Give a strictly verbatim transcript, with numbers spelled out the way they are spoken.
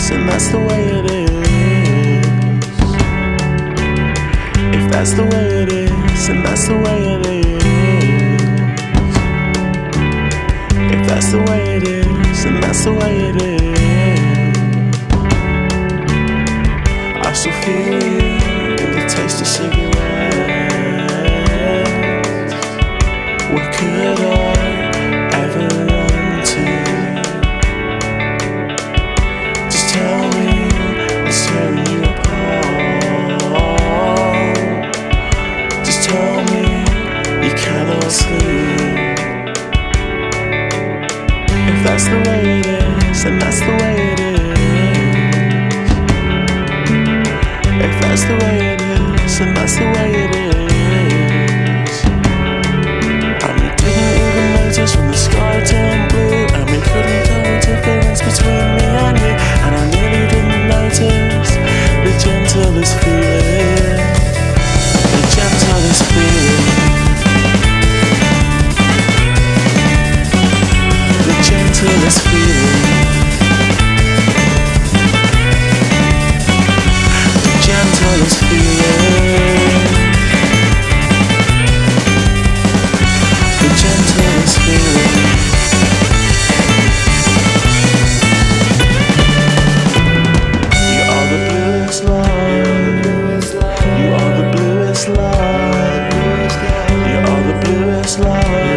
is, and that's the way it is. If that's the way it is, and that's the way it is. If that's the way it is, and that's the way it is. I still feel you in the taste of cigarettes. What could I ever run to? Just tell me what's tearing you apart. Just tell me you cannot sleep. If that's the way it is, and that's the way it is. If that's the way it is, and that's the way it is. And we didn't even notice when the sky turned blue, and we couldn't tell the difference between me and you. And I nearly didn't notice the gentlest feeling, the gentlest feeling, the gentlest feeling. Gentlest feeling, the gentlest feeling. You are the bluest line. You are the bluest line. You are the bluest line.